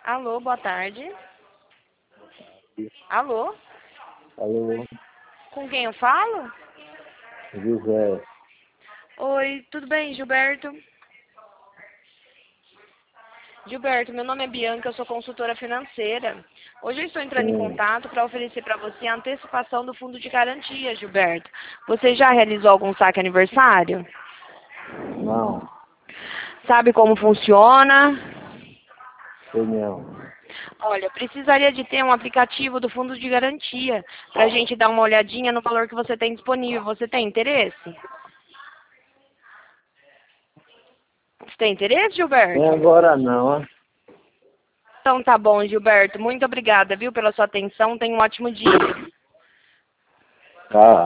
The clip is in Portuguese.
Alô, boa tarde. Alô? Alô, Com quem eu falo? José. Oi, tudo bem, Gilberto? Gilberto, meu nome é Bianca, eu sou consultora financeira. Hoje eu estou entrando em Sim, contato para oferecer para você a antecipação do fundo de garantia, Gilberto. Você já realizou algum saque aniversário? não, Sabe como funciona? sei não. Olha, precisaria de ter um aplicativo do fundo de garantia para a gente dar uma olhadinha no valor que você tem disponível. Você tem interesse? Você tem interesse, Nem Gilberto? agora não, ó. Então tá bom, Gilberto. Muito obrigada, viu, pela sua atenção. Tenha um ótimo dia. Tá.